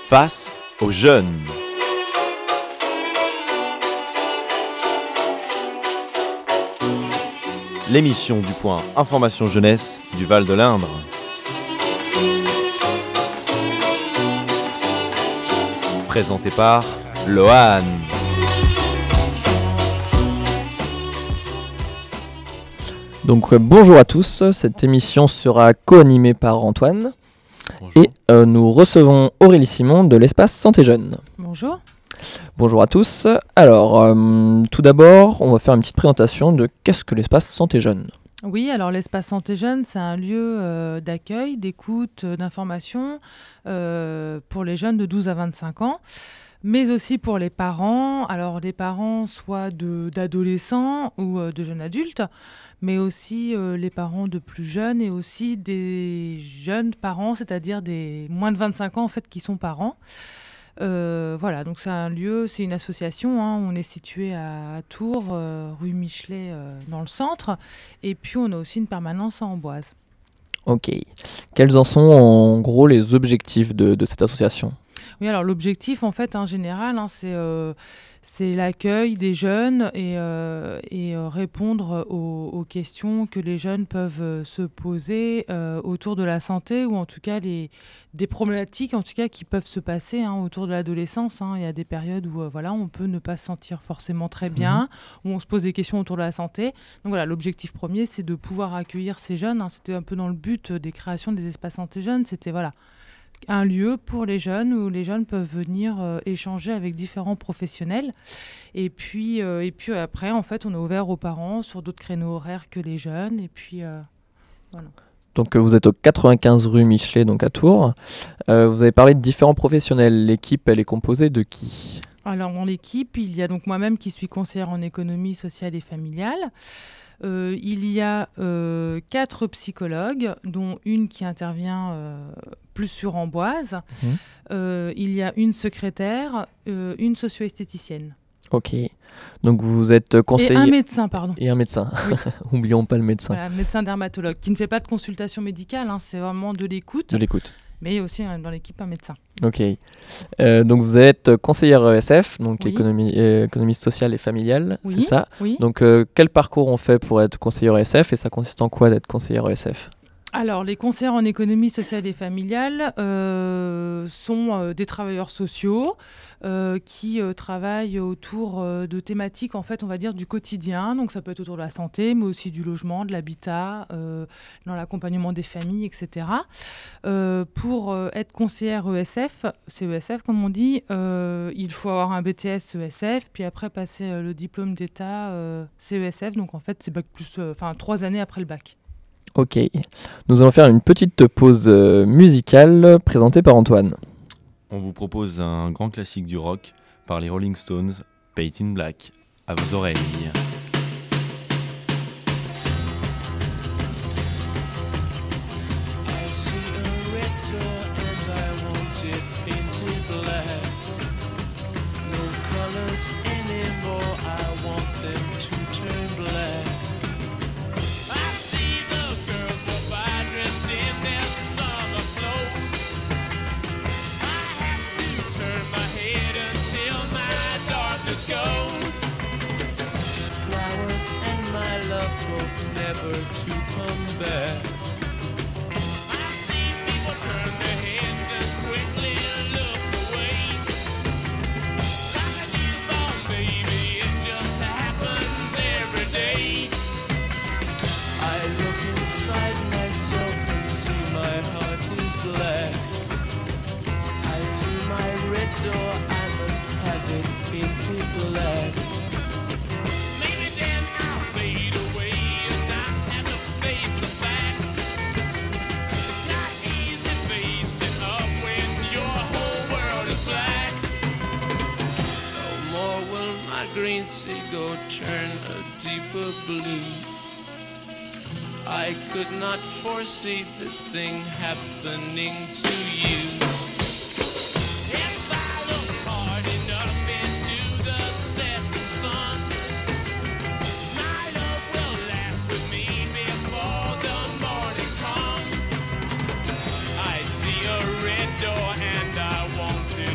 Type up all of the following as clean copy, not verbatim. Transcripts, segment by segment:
Face aux jeunes. L'émission du point Information Jeunesse du Val de l'Indre. Présentée par Lohan. Donc bonjour à tous, cette émission sera co-animée par Antoine. Bonjour. Et nous recevons Aurélie Simon de l'Espace Santé Jeunes. Bonjour. Bonjour à tous. Alors, tout d'abord, on va faire une petite présentation de qu'est-ce que l'Espace Santé Jeunes. Oui, alors l'Espace Santé Jeunes, c'est un lieu d'accueil, d'écoute, d'information pour les jeunes de 12 à 25 ans, mais aussi pour les parents. Alors les parents, soit d'adolescents ou de jeunes adultes, mais aussi les parents de plus jeunes et aussi des jeunes parents, c'est-à-dire des moins de 25 ans en fait qui sont parents. Voilà, donc c'est un lieu, c'est une association, hein, on est situé à Tours, rue Michelet, dans le centre, et puis on a aussi une permanence à Amboise. Ok. Quels en sont en gros les objectifs de cette association ? Oui, alors l'objectif en fait en général, hein, c'est l'accueil des jeunes et répondre aux questions que les jeunes peuvent se poser autour de la santé, ou en tout cas des problématiques en tout cas qui peuvent se passer autour de l'adolescence. Il y a des périodes où voilà, on peut ne pas se sentir forcément très bien, où on se pose des questions autour de la santé. Donc voilà, l'objectif premier, c'est de pouvoir accueillir ces jeunes. C'était un peu dans le but des créations des espaces santé jeunes. C'était voilà, un lieu pour les jeunes où les jeunes peuvent venir échanger avec différents professionnels. Et puis après, en fait, on est ouvert aux parents sur d'autres créneaux horaires que les jeunes. Et puis voilà. Donc vous êtes au 95 rue Michelet, donc à Tours. Vous avez parlé de différents professionnels. L'équipe, elle est composée de qui ? Alors dans l'équipe, il y a donc moi-même qui suis conseillère en économie sociale et familiale. Il y a 4 psychologues, dont une qui intervient plus sur Amboise. Il y a une secrétaire, une socio-esthéticienne. Ok. Donc vous êtes conseiller... Et un médecin, pardon. Et un médecin. Oui. Oublions pas le médecin. Voilà, médecin dermatologue, qui ne fait pas de consultation médicale, c'est vraiment de l'écoute. De l'écoute. Mais aussi dans l'équipe un médecin. Ok. Donc vous êtes conseillère ESF, donc Oui. économiste sociale et familiale, Oui. c'est ça ? Oui. Donc quel parcours on fait pour être conseillère ESF et ça consiste en quoi d'être conseillère ESF ? Alors, les conseillères en économie sociale et familiale sont des travailleurs sociaux qui travaillent autour de thématiques, en fait, on va dire, du quotidien. Donc, ça peut être autour de la santé, mais aussi du logement, de l'habitat, dans l'accompagnement des familles, etc. Pour être conseillère ESF, c'est ESF, comme on dit, il faut avoir un BTS ESF, puis après passer le diplôme d'État CESF. Donc, en fait, c'est bac plus, 3 années après le bac. Ok, nous allons faire une petite pause musicale présentée par Antoine. On vous propose un grand classique du rock par les Rolling Stones, Paint in Black. À vos oreilles. I see a red door and I want it painted black. No colors anymore, I want them to turn black. I see the girls go by dressed in their summer clothes. I have to turn my head until my darkness goes. Flowers and my love both never to come back. I see people turn their heads and quickly look away. Like a newborn baby, it just happens every day. I look inside myself and see my heart is black. I see my red door, I must have it painted black. Maybe then I'll fade away and not have to face the facts. It's not easy facing up when your whole world is black. No more will my green seagull turn a deeper blue. I could not foresee this thing happening to you. If I look hard enough into the setting sun, my love will laugh with me before the morning comes. I see a red door and I want to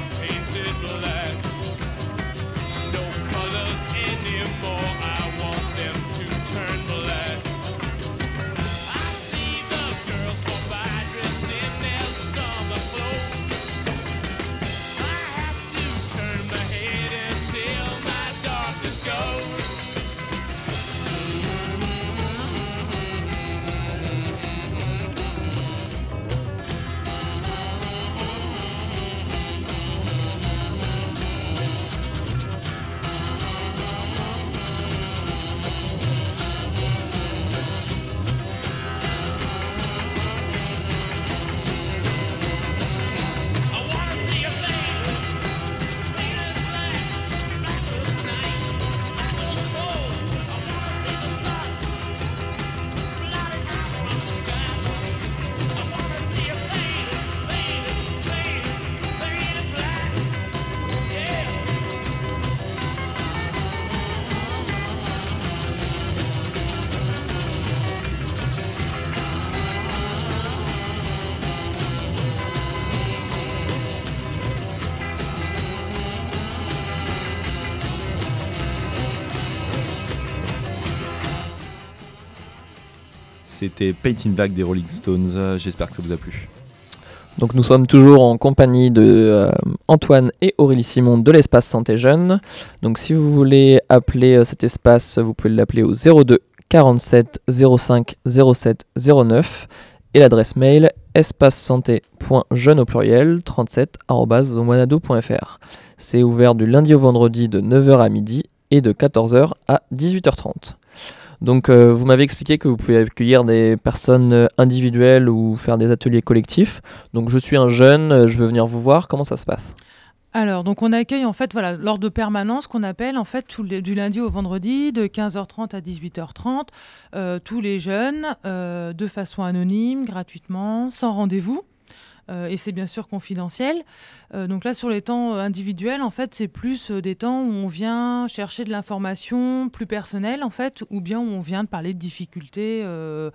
C'était Paint in Black des Rolling Stones. J'espère que ça vous a plu. Donc nous sommes toujours en compagnie de Antoine et Aurélie Simon de l'espace Santé Jeune. Donc si vous voulez appeler cet espace, vous pouvez l'appeler au 02 47 05 07 09 et l'adresse mail espacesanté.jeune au pluriel 37@zomonado.fr. C'est ouvert du lundi au vendredi de 9h à midi et de 14h à 18h30. Donc vous m'avez expliqué que vous pouvez accueillir des personnes individuelles ou faire des ateliers collectifs. Donc je suis un jeune, je veux venir vous voir, comment ça se passe ? Alors, donc on accueille en fait, voilà, lors de permanence qu'on appelle en fait du lundi au vendredi de 15h30 à 18h30, tous les jeunes de façon anonyme, gratuitement, sans rendez-vous. Et c'est bien sûr confidentiel. Donc là, sur les temps individuels, en fait, c'est plus des temps où on vient chercher de l'information plus personnelle, en fait, ou bien où on vient de parler de difficultés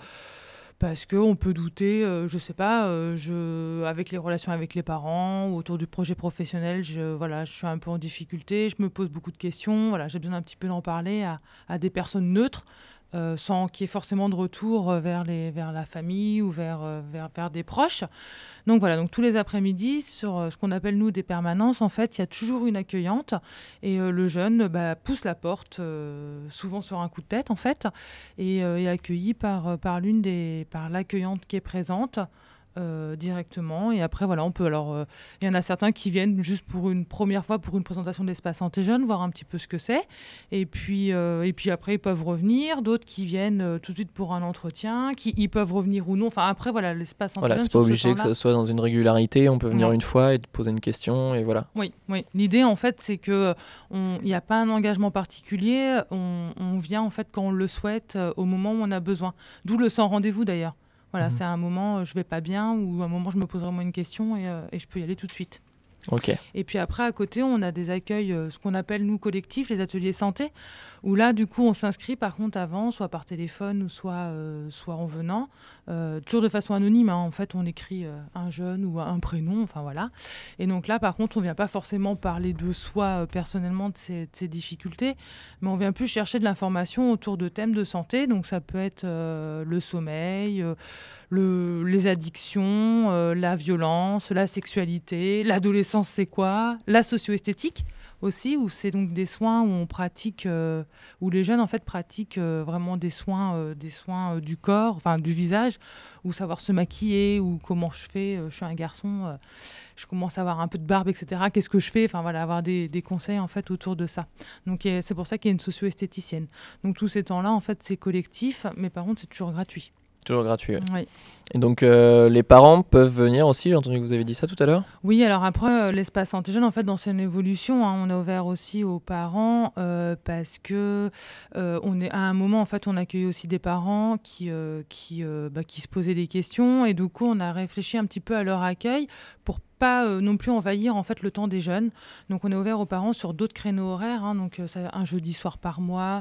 parce qu'on peut douter, je sais pas, avec les relations avec les parents ou autour du projet professionnel, je suis un peu en difficulté, je me pose beaucoup de questions, voilà, j'ai besoin un petit peu d'en parler à des personnes neutres. Sans qu'il y ait forcément de retour vers la famille ou vers des proches. Donc voilà, donc tous les après-midi, sur ce qu'on appelle nous des permanences, en fait, il y a toujours une accueillante et le jeune pousse la porte, souvent sur un coup de tête en fait, et est accueilli par l'accueillante qui est présente. Directement et après voilà on peut il y en a certains qui viennent juste pour une première fois pour une présentation de l'espace santé jeune, voir un petit peu ce que c'est et puis après ils peuvent revenir, d'autres qui viennent tout de suite pour un entretien, ils peuvent revenir ou non, enfin après voilà l'espace santé jeune, c'est pas obligé que ça soit dans une régularité, on peut venir une fois et te poser une question et voilà. Oui, l'idée en fait c'est que il n'y a pas un engagement particulier, on vient en fait quand on le souhaite, au moment où on a besoin, d'où le sans rendez-vous d'ailleurs. Voilà, c'est un moment, je vais pas bien, ou un moment, je me pose vraiment une question et je peux y aller tout de suite. Ok. Et puis après, à côté, on a des accueils, ce qu'on appelle, nous, collectifs, les ateliers santé, où là, du coup, on s'inscrit, par contre, avant, soit par téléphone ou soit en venant, toujours de façon anonyme. En fait, on écrit un jeune ou un prénom, enfin voilà. Et donc là, par contre, on vient pas forcément parler de soi personnellement, de ses difficultés, mais on vient plus chercher de l'information autour de thèmes de santé. Donc ça peut être le sommeil, les addictions, la violence, la sexualité, l'adolescence c'est quoi, la socio-esthétique aussi, où c'est donc des soins où on pratique, où les jeunes en fait pratiquent vraiment des soins du corps, enfin du visage, ou savoir se maquiller, ou comment je fais, je suis un garçon, je commence à avoir un peu de barbe, etc. Qu'est-ce que je fais, enfin voilà, avoir des conseils en fait autour de ça. Donc c'est pour ça qu'il y a une socio-esthéticienne. Donc tous ces temps-là en fait c'est collectif, mais par contre c'est toujours gratuit. Toujours gratuit. Ouais. Oui. Et donc les parents peuvent venir aussi, j'ai entendu que vous avez dit ça tout à l'heure. Oui, alors après, l'espace santé jeune, en fait, dans son évolution, on a ouvert aussi aux parents parce que on est à un moment, en fait, on accueille aussi des parents qui se posaient des questions et du coup, on a réfléchi un petit peu à leur accueil pour pas non plus envahir en fait le temps des jeunes. Donc on est ouvert aux parents sur d'autres créneaux horaires, donc un jeudi soir par mois,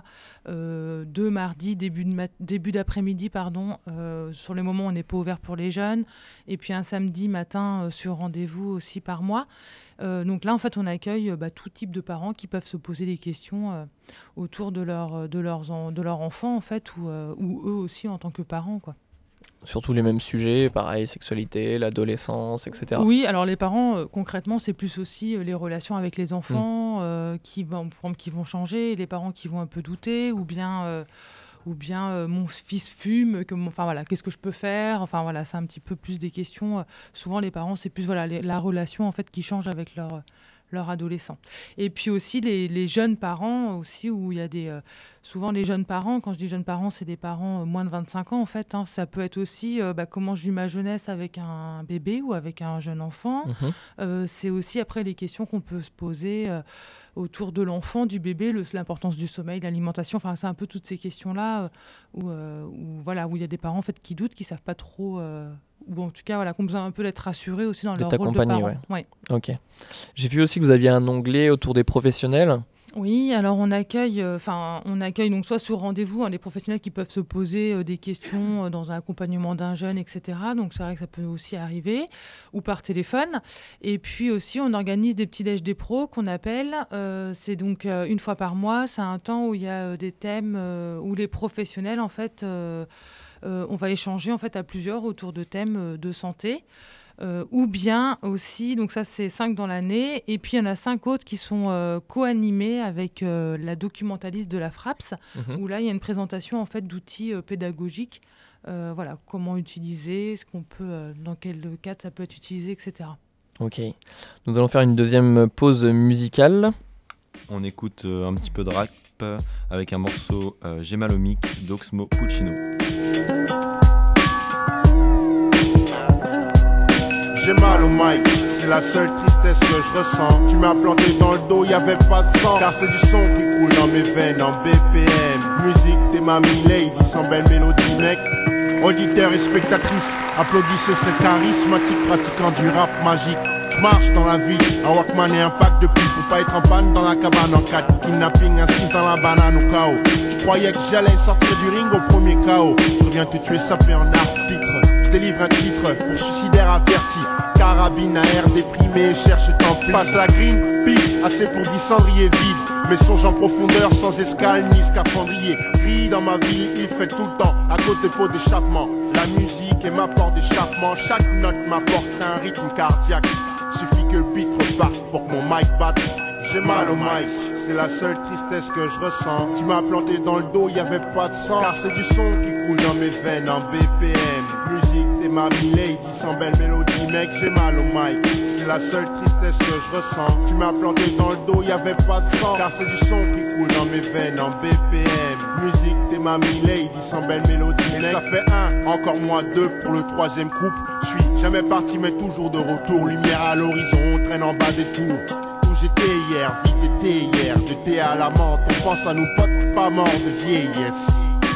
2 mardis début d'après-midi sur les moments où on n'est pas ouvert pour les jeunes, et puis un samedi matin sur rendez-vous aussi par mois. Donc là en fait on accueille tout type de parents qui peuvent se poser des questions autour de leur enfant en fait, ou eux aussi en tant que parents quoi. Surtout les mêmes sujets, pareil, sexualité, l'adolescence, etc. Oui, alors les parents, concrètement, c'est plus aussi les relations avec les enfants qui vont changer, les parents qui vont un peu douter, ou bien mon fils fume, qu'est-ce que je peux faire, enfin voilà, c'est un petit peu plus des questions. Souvent les parents, c'est plus la relation en fait qui change avec leur adolescent. Et puis aussi les jeunes parents aussi, où il y a souvent les jeunes parents, quand je dis jeunes parents, c'est des parents moins de 25 ans en fait, ça peut être aussi comment je vis ma jeunesse avec un bébé ou avec un jeune enfant. C'est aussi après les questions qu'on peut se poser autour de l'enfant, du bébé, l'importance du sommeil, l'alimentation, enfin c'est un peu toutes ces questions-là où il y a des parents en fait qui doutent, qui savent pas trop, ou en tout cas qui ont besoin un peu d'être rassurés aussi dans leur rôle de parents. Ouais. Ok. J'ai vu aussi que vous aviez un onglet autour des professionnels. Oui, alors on accueille donc soit sur rendez-vous les professionnels qui peuvent se poser des questions dans un accompagnement d'un jeune, etc. Donc c'est vrai que ça peut aussi arriver, ou par téléphone. Et puis aussi on organise des petits déj des pros qu'on appelle. C'est donc une fois par mois. C'est un temps où il y a des thèmes où les professionnels en fait On va échanger en fait à plusieurs autour de thèmes de santé. Ou bien aussi, donc ça c'est 5 dans l'année, et puis il y en a 5 autres qui sont co-animés avec la documentaliste de la FRAPS, où là il y a une présentation en fait d'outils pédagogiques, voilà, comment utiliser, ce qu'on peut, dans quel cadre ça peut être utilisé, etc. Ok. Nous allons faire une deuxième pause musicale. On écoute un petit peu de rap avec un morceau J'ai mal au mic d'Oxmo Puccino. J'ai mal au mic, c'est la seule tristesse que je ressens. Tu m'as planté dans le dos, y'avait pas de sang. Car c'est du son qui coule dans mes veines en BPM. Musique, t'es ma lady, sans belle mélodie, mec. Auditeurs et spectatrices, applaudissez ce charismatique pratiquant du rap magique. Je marche dans la ville, un Walkman et un pack de pipe pour pas être en panne dans la cabane en 4. Kidnapping, assise dans la banane au chaos. Tu croyais que j'allais sortir du ring au premier chaos. Je reviens te tuer sapé en arbitre. Je délivre un titre pour suicidaire averti. Carabine à air déprimé, cherche tant pis. Passe la green, peace, assez pour 10 cendriers vides. Mes songes en profondeur, sans escale ni scaphandrier. Gris dans ma ville, il fait tout le temps à cause des pots d'échappement. La musique est ma porte d'échappement. Chaque note m'apporte un rythme cardiaque. Suffit que le beat reparte pour que mon mic batte. J'ai mal au mic, c'est la seule tristesse que je ressens. Tu m'as planté dans le dos, y'avait pas de sang. Car c'est du son qui coule dans mes veines en BPM. Musique, t'es ma lady, sans belle mélodie, mec, j'ai mal au mic. C'est la seule tristesse que je ressens. Tu m'as planté dans le dos, y'avait pas de sang. Car c'est du son qui coule dans mes veines en BPM. Musique, t'es ma lady, sans belle mélodie, mec. Et ça fait 1, encore moins 2 pour le 3e couple. Je suis jamais parti mais toujours de retour. Lumière à l'horizon, on traîne en bas des tours. J'étais hier, vite été hier, de thé à la menthe, on pense à nos potes pas morts de vieillesse.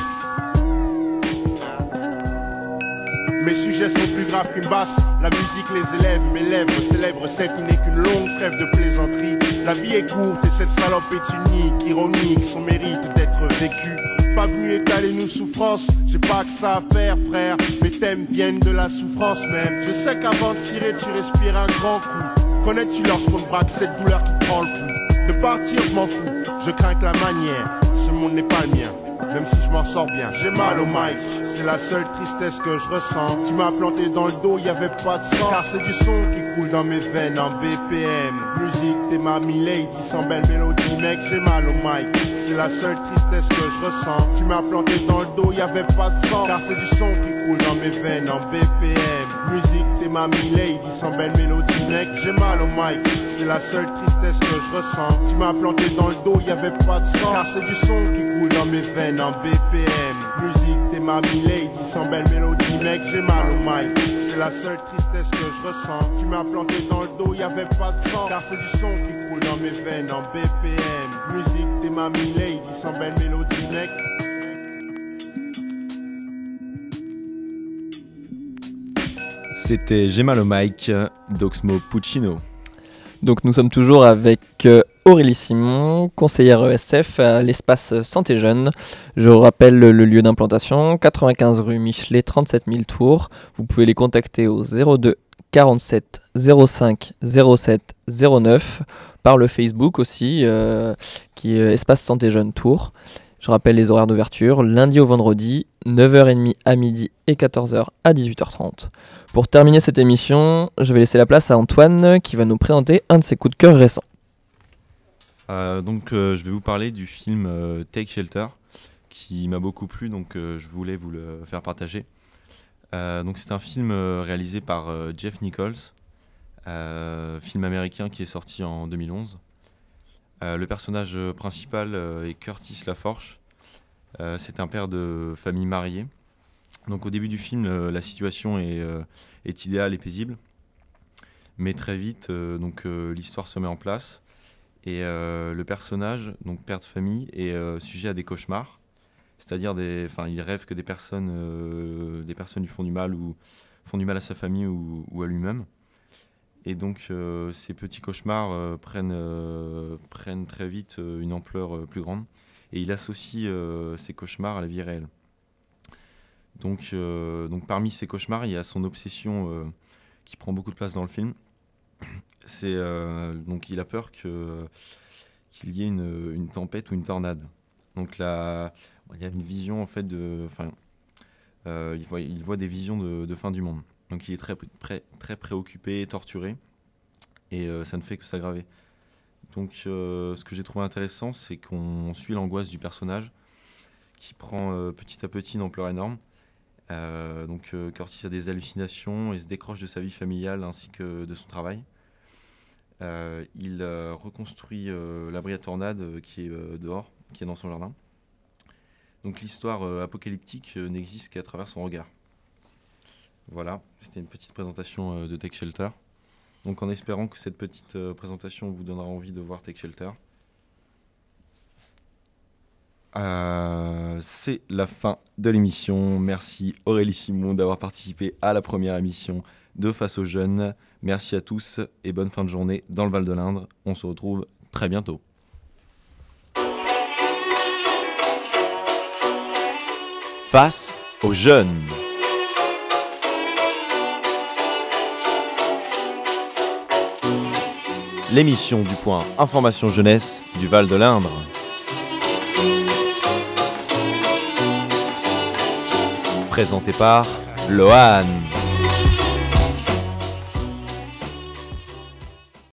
Mes sujets sont plus graves qu'une basse, la musique les élève, mes lèvres célèbrent celle qui n'est qu'une longue trêve de plaisanterie. La vie est courte et cette salope est unique, ironique, son mérite d'être vécu. Pas venu étaler nos souffrances, j'ai pas que ça à faire frère, mes thèmes viennent de la souffrance même. Je sais qu'avant de tirer tu respires un grand coup. Connais-tu lorsqu'on te braque cette douleur qui te prend le pouls? De partir je m'en fous, je crains que la manière, ce monde n'est pas le mien, même si je m'en sors bien. J'ai mal au mic, c'est la seule tristesse que je ressens. Tu m'as planté dans le dos, y'avait pas de sang. Car c'est du son qui coule dans mes veines en BPM. Musique, t'es ma lady, sans belle mélodie, mec, j'ai mal au mic. C'est la seule tristesse que je ressens. Tu m'as planté dans le dos, y'avait pas de sang. Car c'est du son qui coule dans mes veines en BPM. Musique, t'es ma lady, sans belle mélodie, mec, j'ai mal au mic. C'est la seule tristesse que je ressens. Tu m'as planté dans le dos, y'avait pas de sang. Car c'est du son qui coule dans mes veines en BPM. Musique, t'es ma lady, sans belle mélodie, mec, j'ai mal au mic. C'est la seule tristesse que je ressens. Tu m'as planté dans le dos, y'avait pas de sang. Car c'est du son qui coule dans mes veines en BPM. Musique, t'es ma lady, sans belle mélodie, mec. C'était J'ai mal au mic d'Oxmo Puccino. Donc nous sommes toujours avec Aurélie Simon, conseillère ESF à l'espace Santé Jeune. Je rappelle le lieu d'implantation, 95 rue Michelet, 37 000 Tours. Vous pouvez les contacter au 02 47 05 07 09, par le Facebook aussi, qui est Espace Santé Jeune Tours. Je rappelle les horaires d'ouverture, lundi au vendredi, 9h30 à midi et 14h à 18h30. Pour terminer cette émission, je vais laisser la place à Antoine qui va nous présenter un de ses coups de cœur récents. Je vais vous parler du film Take Shelter qui m'a beaucoup plu, donc je voulais vous le faire partager. C'est un film réalisé par Jeff Nichols, film américain qui est sorti en 2011. Le personnage principal est Curtis LaForge. C'est un père de famille mariée. Donc au début du film, la situation est idéale et paisible. Mais très vite, l'histoire se met en place. Et le personnage, donc père de famille, est sujet à des cauchemars. C'est-à-dire, il rêve que des personnes lui font du mal ou font du mal à sa famille ou à lui-même. Et donc ces petits cauchemars prennent très vite une ampleur plus grande. Et il associe ces cauchemars à la vie réelle. Donc parmi ces cauchemars, il y a son obsession qui prend beaucoup de place dans le film. Il a peur qu'il y ait une tempête ou une tornade. Donc là, il y a une vision en fait Il voit des visions de fin du monde. Donc il est très préoccupé, torturé, et ça ne fait que s'aggraver. Donc ce que j'ai trouvé intéressant, c'est qu'on suit l'angoisse du personnage qui prend petit à petit une ampleur énorme. Curtis a des hallucinations et se décroche de sa vie familiale ainsi que de son travail. Il reconstruit l'abri à tornade qui est dehors, qui est dans son jardin. Donc l'histoire apocalyptique n'existe qu'à travers son regard. Voilà, c'était une petite présentation de Take Shelter. Donc en espérant que cette petite présentation vous donnera envie de voir Take Shelter. C'est la fin de l'émission. Merci Aurélie Simon d'avoir participé à la première émission de Face aux Jeunes. Merci à tous et bonne fin de journée dans le Val de l'Indre. On se retrouve très bientôt. Face aux Jeunes. L'émission du point Information Jeunesse du Val de l'Indre. Présenté par Lohan.